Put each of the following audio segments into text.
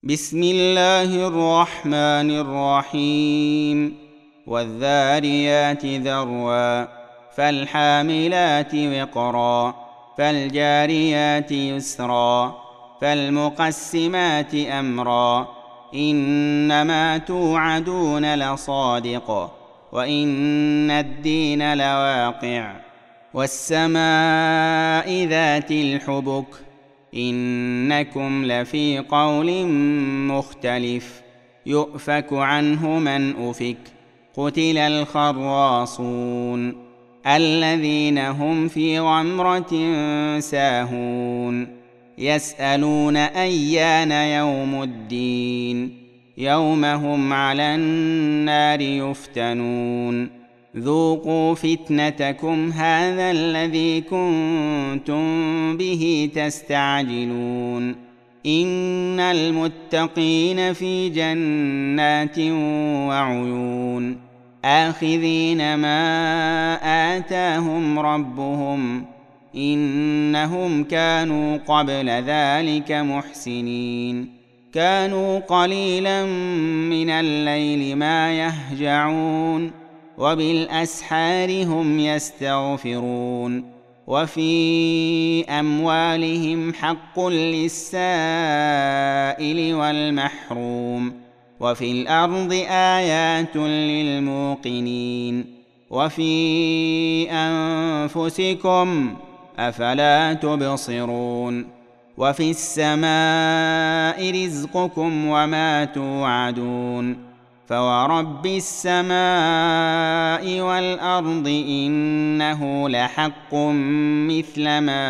بسم الله الرحمن الرحيم والذاريات ذروا فالحاملات وقرا فالجاريات يسرا فالمقسمات أمرا إنما توعدون لصادق وإن الدين لواقع والسماء ذات الحبك إنكم لفي قول مختلف يؤفك عنه من أفك قتل الخراصون الذين هم في غمرة ساهون يسألون أيان يوم الدين يوم هم على النار يفتنون ذوقوا فتنتكم هذا الذي كنتم به تستعجلون إن المتقين في جنات وعيون آخذين ما آتاهم ربهم إنهم كانوا قبل ذلك محسنين كانوا قليلا من الليل ما يهجعون وبالأسحار هم يستغفرون وفي أموالهم حق للسائل والمحروم وفي الأرض آيات للموقنين وفي أنفسكم أفلا تبصرون وفي السماء رزقكم وما توعدون فورب السماء والأرض إنه لحق مثل ما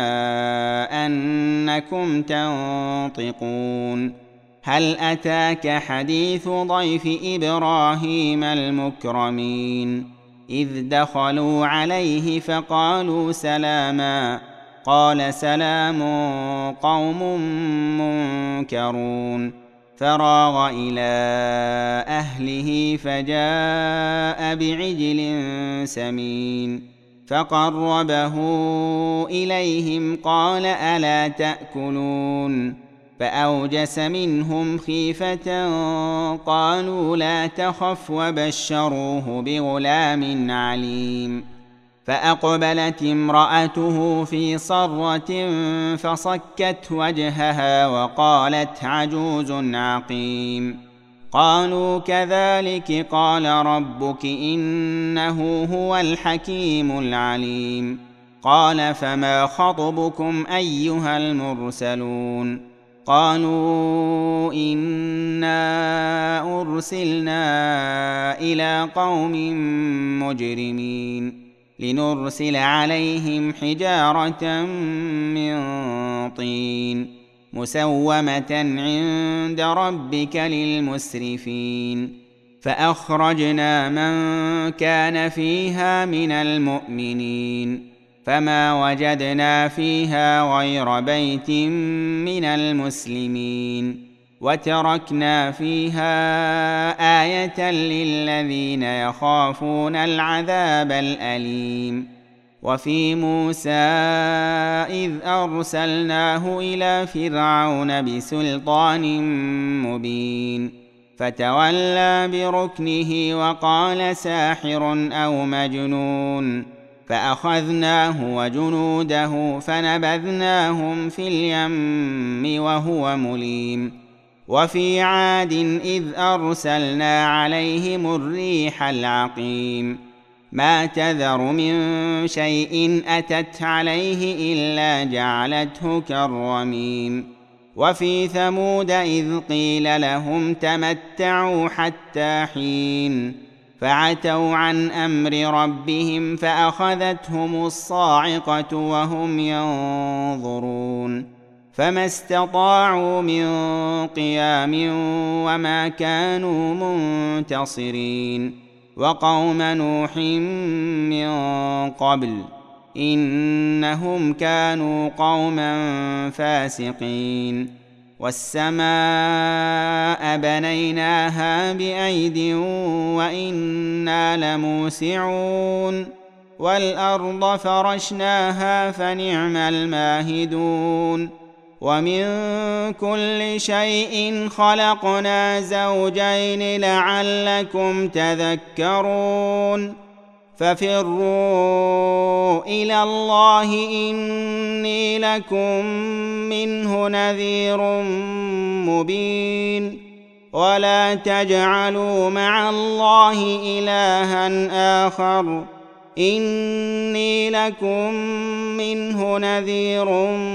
أنكم تنطقون هل أتاك حديث ضيف إبراهيم المكرمين إذ دخلوا عليه فقالوا سلاما قال سلام قوم منكرون فراغ إلى أهله فجاء بعجل سمين فقربه إليهم قال ألا تأكلون فأوجس منهم خيفة قالوا لا تخف وبشروه بغلام عليم فأقبلت امرأته في صرة فصكت وجهها وقالت عجوز عقيم قالوا كذلك قال ربك إنه هو الحكيم العليم قال فما خطبكم أيها المرسلون قالوا إنا أرسلنا إلى قوم مجرمين لنرسل عليهم حجارة من طين مسومة عند ربك للمسرفين فأخرجنا من كان فيها من المؤمنين فما وجدنا فيها غير بيت من المسلمين وتركنا فيها آية للذين يخافون العذاب الأليم وفي موسى إذ أرسلناه إلى فرعون بسلطان مبين فتولى بركنه وقال ساحر أو مجنون فأخذناه وجنوده فنبذناهم في اليم وهو مليم وفي عاد إذ أرسلنا عليهم الريح العقيم ما تذر من شيء أتت عليه إلا جعلته كالرميم وفي ثمود إذ قيل لهم تمتعوا حتى حين فعتوا عن أمر ربهم فأخذتهم الصاعقة وهم ينظرون فما استطاعوا من قيام وما كانوا منتصرين وقوم نوح من قبل إنهم كانوا قوما فاسقين والسماء بنيناها بأيد وإنا لموسعون والأرض فرشناها فنعم الماهدون ومن كل شيء خلقنا زوجين لعلكم تذكرون ففروا إلى الله إني لكم منه نذير مبين ولا تجعلوا مع الله إلها آخر إني لكم منه نذير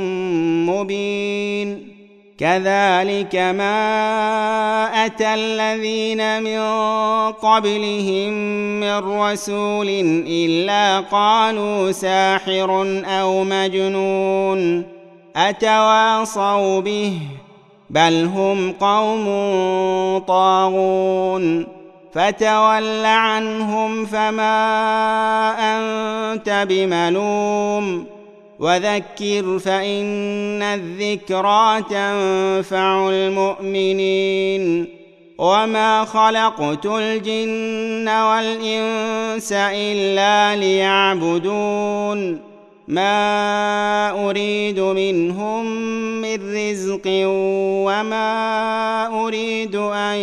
مبين كذلك ما أتى الذين من قبلهم من رسول إلا قالوا ساحر أو مجنون أتواصوا به بل هم قوم طاغون فتول عنهم فما أنت بملوم وذكر فإن الذكرى تنفع المؤمنين وما خلقت الجن والإنس إلا ليعبدون ما أريد منهم من رزق وما أريد أن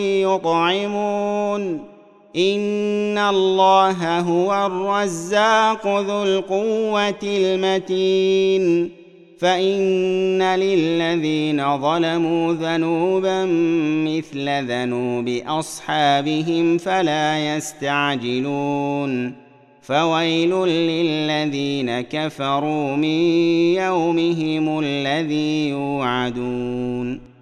يطعمون إن الله هو الرزاق ذو القوة المتين فإن للذين ظلموا ذنوبا مثل ذنوب أصحابهم فلا يستعجلون فويل للذين كفروا من يومهم الذي يوعدون